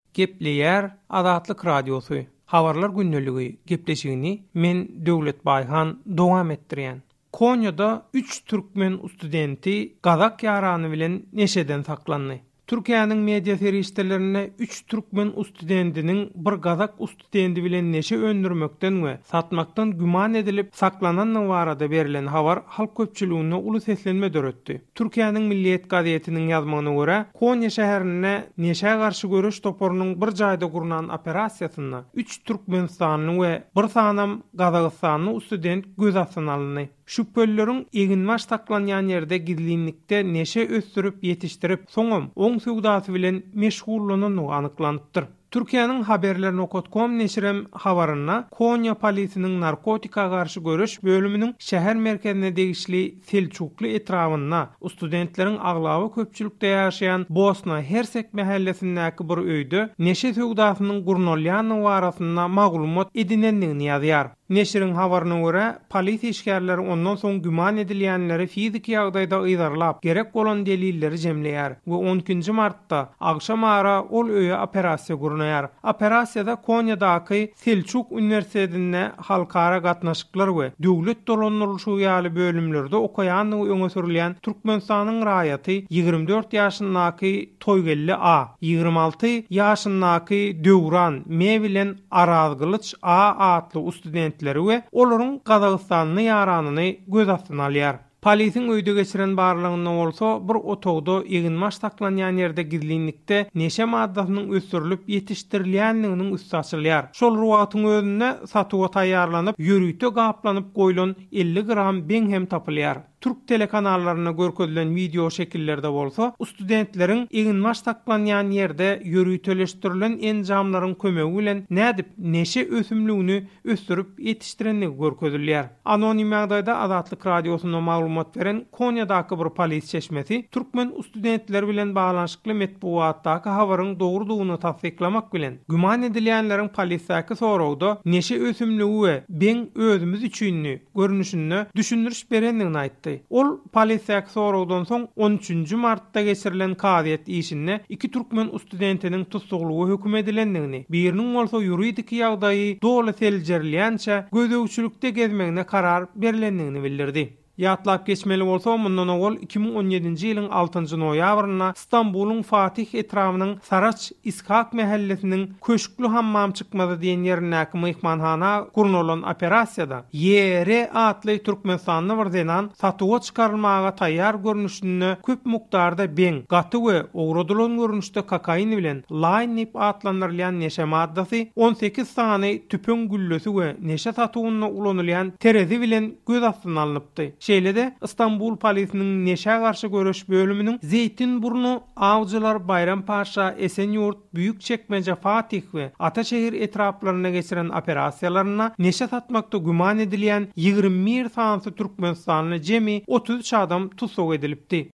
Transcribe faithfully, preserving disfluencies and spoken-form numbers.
Gepleýär Azatlyk Radiosu. Habarlar günneligi gepleşigini men Döwlet Baýhan dowam etdirýän. Konya'da üç türkmen studenti gazak ýarany bilen neşeden saklandy. Türkiýanyň media serişdelerine üç türkmen studentiniň bir gazak studenti bilen neşe öndürmekden we satmakdan güman edilip saklananyň barada berilen habar halk köpçüligine uly seslenme döretdi. Türkiýanyň Milliýet gazetiniň ýazmagyna görä, Konya şäherine neşe garşy görüş toporunyň bir jaýda gurunan operasiýasyna üç türkmenstanly we bir sanam Gazagstanly student göz astyna alındy. Şüphelilerin eginmaş saklanyan yerde gizlilikte neşe östürüp yetiştirip soňam oň söwdasy bilen meşgullanyny anyklandypdyr. Türkiýanyň haberler nokta com neşrem habaryna Konya polisiniň narkotika garşy görüş bölüminiň şäher merkezine degişli Selçuklu etrawyna studentleriň aglawy köpçülükde ýaşaýan Bosna Hersek mahallesindäki bir öýde neşe söwdasynyň gurnolýany warasyna maglumat edinendigini ýazýar. Neşrin habaryna görä, polis işgärleri ondan soň güman edilýänleri fiziki ýagdaýda ýydarlap, gerek bolan delilleri jemleýär we on ikinji martda agşam ara ol öýe operasiýa gurnaýar. Operasiýada Konya'daky Selçuk Üniversitetinde halkara gatnaşyklar we döwlet dolanlyrşy ýaly bölümlerde okaýan we öňe sürilýän Türkmenistanyň raýaty ýygrimi dört ýaşyndaky Toýgelli A, ýygrimi alty ýaşyndaky Döwran M bilen Arazgylyç A atly student we olaryň Gazagstanly ýaranyny göz astyna alýar. Polisiň öýde geçiren barlygyna bolsa bir otogda eginmaş saklanýan ýerde gizlilikde neşe maddasynyň ösdürilip ýetişdirilýändiginiň üstü açylýar. Şol ruwatyň özünde satyga taýýarlanyp, ýörüýte gaplanyp goýulan elli gram beň hem tapylýar. Türk telekanallarına görkezlen video şekillerde bolsa, studentleriň eginmaş saklanýan ýerde ýörüýteleşdirilen enjamlaryň kömegi bilen nädip neşe ösümligini östürüp ýetişdirendigi görkezilýär. Anonim ýagdaýda Azatlyk Radiosyna maglumat beren Konya'daky bir polis çeşmesi türkmen studentler bilen baglanşykly metbuatdaky habaryň dogrudygyny tasdiklamak bilen güman edilýänleriň polisdäki sorawda neşe ösümligi we beň özümiz üçünni görnüşini düşündürüş berendigini aýtdy. Ol polisiýa sorawdan soň on üçinji martda geçirilen kaziýet işine iki türkmen studentiniň tutuklugy höküm edilendigini, biriniň bolsa ýuridik ýagdaýy doly seljerlýänçe gözegçilikde gezmegine karar berilendigini bildirdi. Ýatlap geçmeli bolsa mundan owal iki ming on ýedinji ýylyň altynjy noýabryna Istanbulyň Fatih etrawynyň Saraç İshak mahallesiniň köşkli hammam çykmady diýen ýerindäki myhmanhana gurnulan operasiýada Y R atly Türkmenistanly bir zenan satyga çykarylmaga taýýar görnüşini köp mukdarda beň, gaty we ogrudylan görnüşde kokain bilen line-up atlandyrylýan neşe maddasy on sekiz sany tüpün güllesi we neşe satygyna ulanylýan terezi bilen göz astyna alınıpdy. Şeýlede İstanbul polisiniň neşe garşy görüş bölüminiň Zeytinburnu, Awjylar, Bayrampaşa, Esenýurt, Büýükçekmeje, Fatih we Ataşehir etraplaryna geçiren operasiýalaryna neşe satmakda güman edilýän ýygrimi bir sansy Türkmenistanly jemi otuz üç adam tutuk edilipdi.